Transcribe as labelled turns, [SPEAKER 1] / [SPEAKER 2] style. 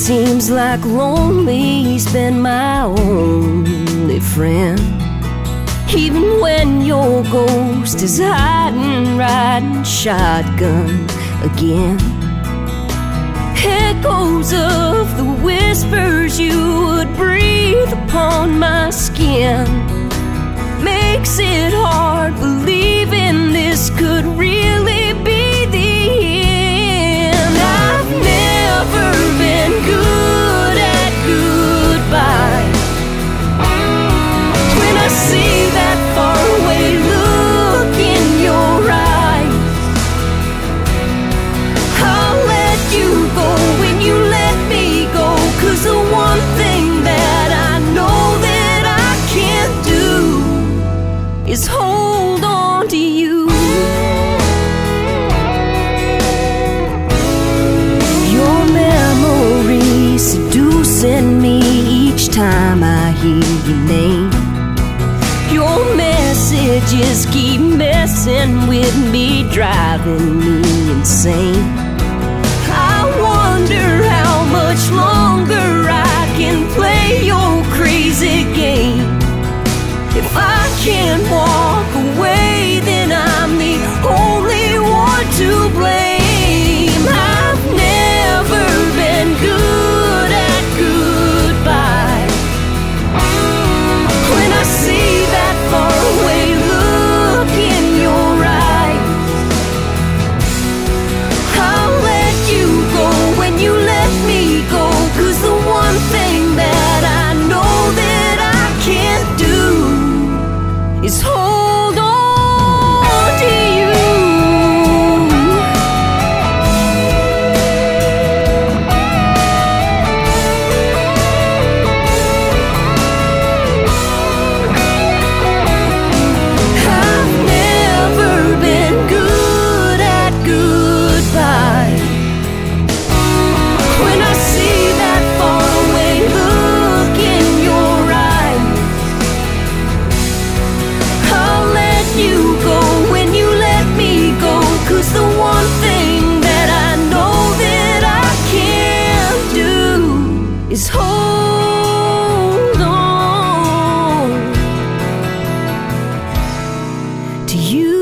[SPEAKER 1] Seems like lonely's been my only friend. Even when your ghost is hiding, riding shotgun again. Echoes of the whispers you would breathe upon my skin makes it hard believing this could really be the end. I've never been good at goodbye. When I see that faraway look in your eyes, I'll let you go when you let me go. 'Cause the one thing that I know that I can't do is hold on to you. Your memory seducing me each time I hear your name. Your messages keep messing with me, driving me insane. I wonder how much longer I can play your crazy game. If I can't walk away, then I'm the only one to blame. I've never been good at goodbye. When I see that faraway look in your eyes, I'll let you go when you let me go. 'Cause the one thing that I know that I can't do is hold on to you. I've never been good at goodbye. When I see that faraway look in your eyes, I'll let you go when you let me go. 'Cause the one thing that I know that I can't do is hold on to you.